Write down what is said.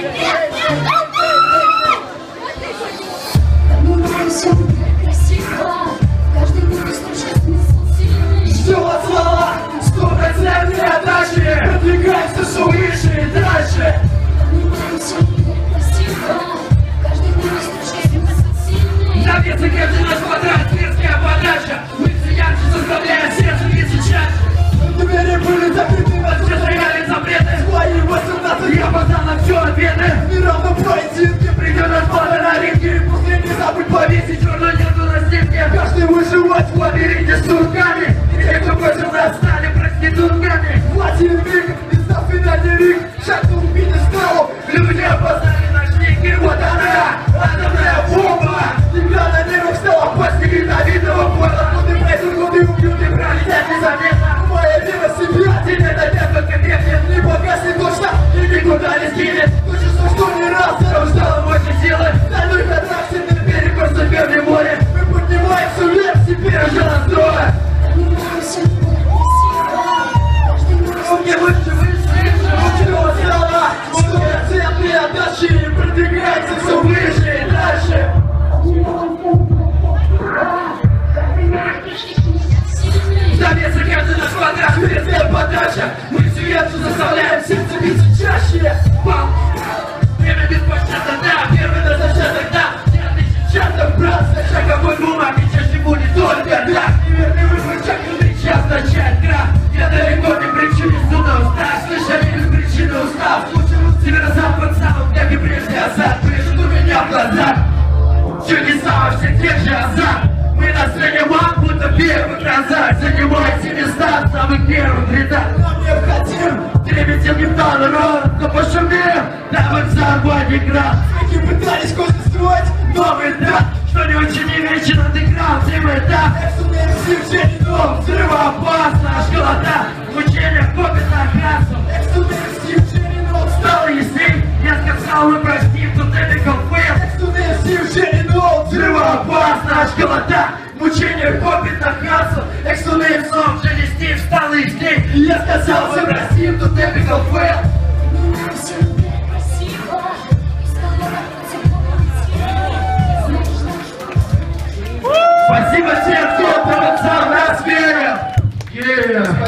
Продвигаемся все выше и дальше. Навесы каждый наш квадрат, светская подача. Мы все ярче заставляем сердце биться чаще. Двери были закрыты, нас все стояли запреты. Свои 18 я поздал на все ответы. Неравно поединки, придет расплата на ринге. После не забудь повесить черную ленту на стенке. Каждый выживать в лабиринте с сурками. И те, кто против нас, стали проститутками. В один миг, на финальный ринг, шагнул в пьедестал. Люди опознали наш ник, и вот она, атомная бомба. Игра на нервах стала постигнуть видного пола. Годы пройдут, годы убьют и пролетят незаметно. Моя вера в себя, тебе дадят только век. Не погаснет точно и никуда не скинет. То чувство, что не раз зарождало мощи силы. Стальной контракт, сильный перекор, суперное море. Мы поднимаемся вверх, теперь уже нас трое. Мне выше, лучшего слова. Цветные отдачи, продвигается все выше и дальше. Завеса каждый наш квадрат, светская подача. Мы все ярче заставляем сердце биться чаще. Время беспощадно, да, первый на зачаток, да. Я тысячаток, брат, за шаговой бумаги чаще будет только да. Неверный выбор, шаг внутри час начать граф. Я далеко не причине сюда устав. Слышали без причины устав. Лучше северо-запад, самым как и прежде азарт. Прежде у меня в глазах чудеса во всех тех же азарт. Мы на сцене вам, будто первых назад. Занимайте места в самых первых рядах. Нам необходим требитель металла рот. Но пошумим, дабы взорвать экран. Свеки пытались кости строить новый этап. Что не учини вечер андеграунд, этап. Экструдерский дом, взрывоопасно, школота. Мучения копит на красу. Экструдерский дом, стало ясней. Я сказал, мы простим, тут эпикал фейл. Экструдерский дом, взрывоопасно, школота. Мучения копит на красу. Экструдерский дом, уже нести встал и дней. Я сказал, мы простим, тут эпикал фейл. Спасибо всем, кто провоцал нас верил!